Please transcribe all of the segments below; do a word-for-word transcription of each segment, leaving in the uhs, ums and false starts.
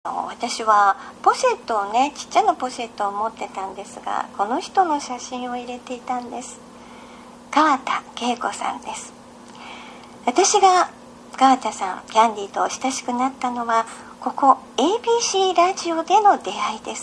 私はポシェットをね、ちっちゃなポシェットを持ってたんですが、この人の写真を入れていたんです。川田恵子さんです。私が川田さん、キャンディーと親しくなったのはここ エービーシー ラジオでの出会いです。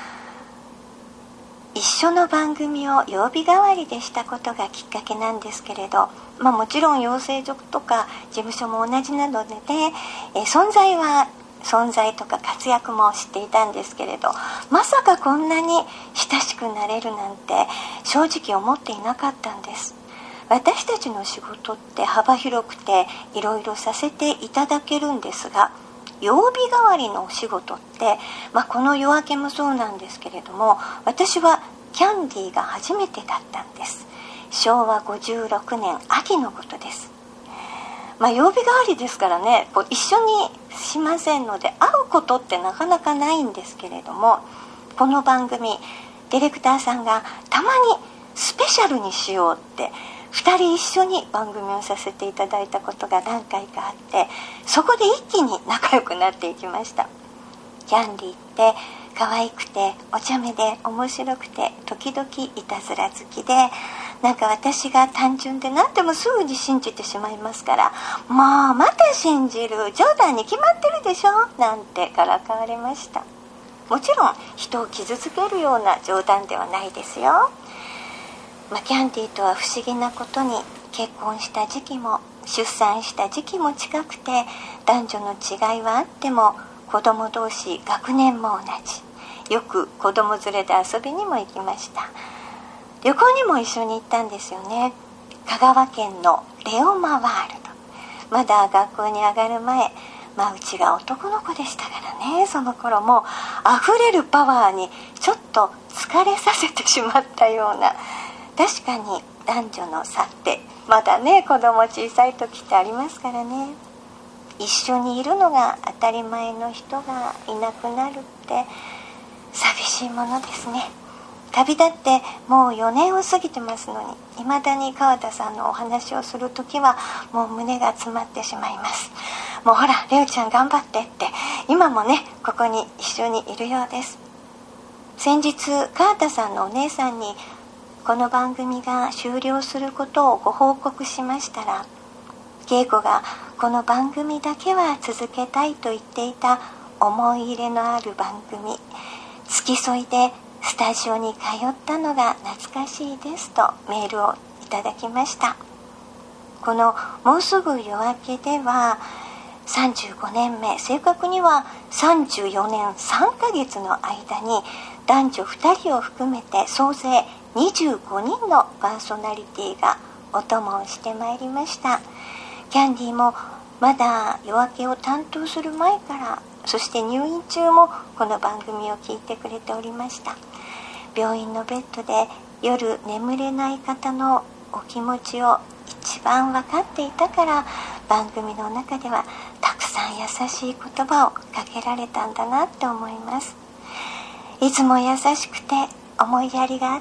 一緒の番組を曜日代わりでしたことがきっかけなんですけれど、まあ、もちろん養成所とか事務所も同じなのでね、え存在は存在とか活躍も知っていたんですけれど、まさかこんなに親しくなれるなんて正直思っていなかったんです。私たちの仕事って幅広くていろいろさせていただけるんですが、曜日代わりのお仕事って、まあ、この夜明けもそうなんですけれども、私はキャンディーが初めてだったんです。しょうわごじゅうろくねん秋のことです。まあ、曜日代わりですからね、こう一緒にしませんので会うことってなかなかないんですけれども、この番組ディレクターさんがたまにスペシャルにしようってふたり一緒に番組をさせていただいたことが何回かあって、そこで一気に仲良くなっていきました。キャンディーって可愛くてお茶目で面白くて時々いたずら好きで、なんか私が単純で何でもすぐに信じてしまいますから、もうまた信じる、冗談に決まってるでしょなんてからかわれました。もちろん人を傷つけるような冗談ではないですよ。まあ、キャンディーとは不思議なことに、結婚した時期も出産した時期も近くて、男女の違いはあっても子供同士学年も同じ。よく子供連れで遊びにも行きました。旅行にも一緒に行ったんですよね。香川県のレオマワールド。まだ学校に上がる前、まあうちが男の子でしたからね、その頃も溢れるパワーにちょっと疲れさせてしまったような。確かに男女の差ってまだね、子供小さい時ってありますからね。一緒にいるのが当たり前の人がいなくなるって寂しいものですね。旅立ってもうよねんを過ぎてますのに、未だに川田さんのお話をするときはもう胸が詰まってしまいます。もうほらレオちゃん頑張ってって、今もねここに一緒にいるようです。先日川田さんのお姉さんにこの番組が終了することをご報告しましたら、恵子がこの番組だけは続けたいと言っていた思い入れのある番組、付き添いでスタジオに通ったのが懐かしいですとメールをいただきました。このもうすぐ夜明けではさんじゅうごねんめ、正確にはさんじゅうよねんさんかげつの間に男女ふたりを含めて総勢にじゅうごにんのパーソナリティがお供をしてまいりました。キャンディーもまだ夜明けを担当する前から、そして入院中もこの番組を聞いてくれておりました。病院のベッドで夜眠れない方のお気持ちを一番分かっていたから、番組の中ではたくさん優しい言葉をかけられたんだなって思います。いつも優しくて思いやりがあって、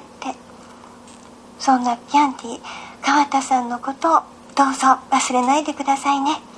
そんなキャンディー、川田さんのことをどうぞ忘れないでくださいね。